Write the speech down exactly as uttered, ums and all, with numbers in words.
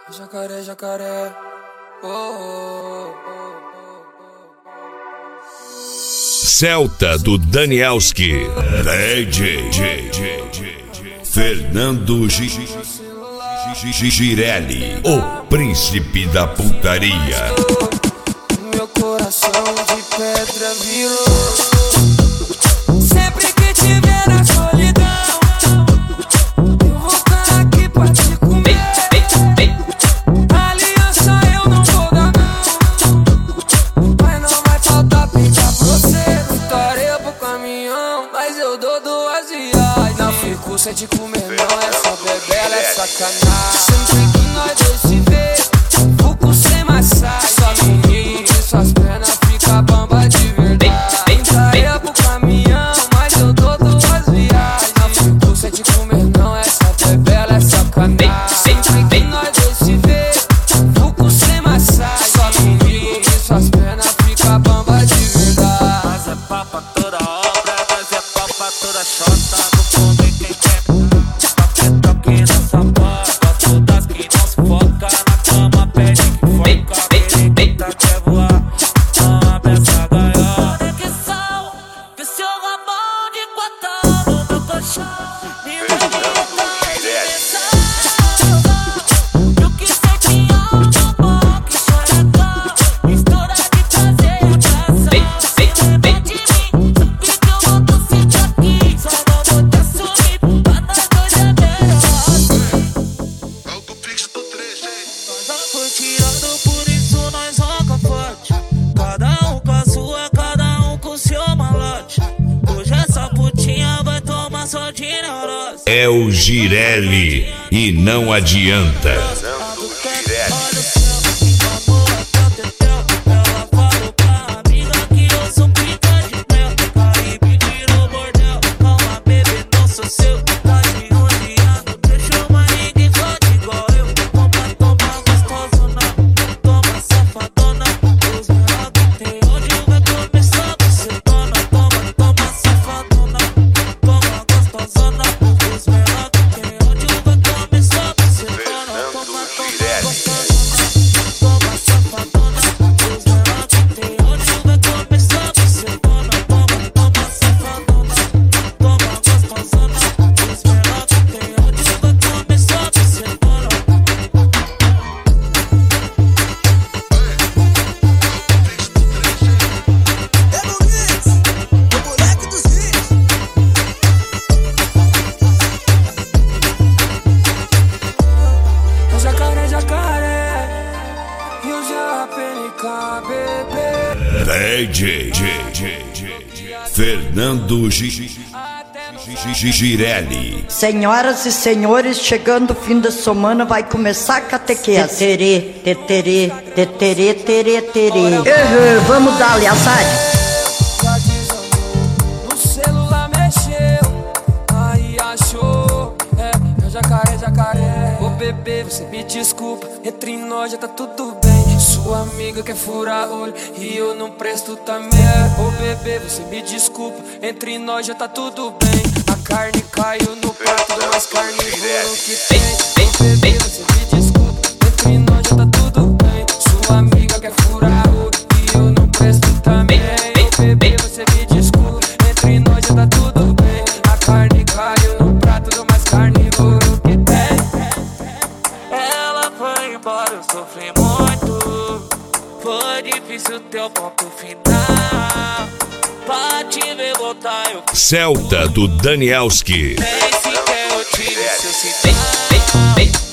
Jacaré, jacaré, oh, oh, oh, oh. Celta do Danielski, D J Fernando Girelli, o príncipe da putaria. Meu coração de pedra virou. Sempre que tiver a solidão, eu vou estar aqui pra te comer. Aliança eu não vou dar não, mas não vai faltar pintar pra você. Vitória pro caminhão, mas eu dou duas viagens. Não fico sem te comer não, essa bebela é sacanagem. Sempre que nós dois se vê, fico sem massagem. Só comigo e suas pernas fica bamba de verdade. Vitória pro caminhão, mas eu dou duas viagens. Não fico sem te comer não, essa bebela é sacanagem. Sempre que nós dois se vê, fico sem massagem. Só comigo e suas pernas fica bamba de verdade. Nós é papa toda obra, nós é papa toda chota. No fundo e quem quer tá aqui nessa boca. Todas que não se foca na cama, pede que foca. Periquita quer voar, não abre essa gaiola. Conexão, que seu rabão de quatão no meu colchão. Me bonita é dimensão. Eu que sei que amo, bom, que choradão. Mistura de prazer e atração. Lembra de mim, sabe que eu vou tô sempre aqui. Só não vou te assumir, pra nós dois é melhor. Alto Pix do três G. Nós foi tirado, por isso nós roca forte. Cada um com a sua, cada um com o seu malote. Hoje essa putinha vai tomar só de neurose. É o Girelli e não adianta. Olha o céu, amor, até o tetel. Ela falou pra amiga que eu sou pica de mel. Caribe no bordel, calma bebê, não sou seu. Tá de rodeando, deixou mais ninguém fode igual eu. Toma, toma gostosona, toma safadona. Os menor que tem onde vai começar a ser dona. Toma, toma safadona, toma gostosona. Os menor que tem onde vai começar a ser dona. Toma, toma gostosona, toma safadona. Os menor que tem onde vai começar a ser dona. Toma, toma safadona, toma gostosona. Os menor que tem onde vai começar a ser dona. É no Mix, o moleque dos hits. Jacaré, jacaré, e o J P N K, bebê. D J Fernando Girelli. Senhoras e senhores, chegando o fim da semana, vai começar a catequese. Teterê, teterê, teterê, terê, terê. Uhum, vamos dar, aliasade. Já desandou, no celular mexeu, aí achou. É, é jacaré, jacaré. Ô bebê, você me desculpa, entre nós já tá tudo bem. Sua amiga quer furar olho e eu não presto também. Ô bebê, você me desculpa, entre nós já tá tudo bem. A carne caiu no prato do mais carnívoro que tem. Ô bebê, você me desculpa, entre nós já tá tudo bem. Sua amiga quer furar olho e eu não presto também. Ô bebê, você me desculpa, entre nós já tá tudo bem. A carne caiu no prato do mais carnívoro que tem. Ela foi embora, eu sofri muito. Foi difícil ter o ponto final. Pra te ver voltar, eu Celta do Danielski. nem sequer eu tive seu sinal.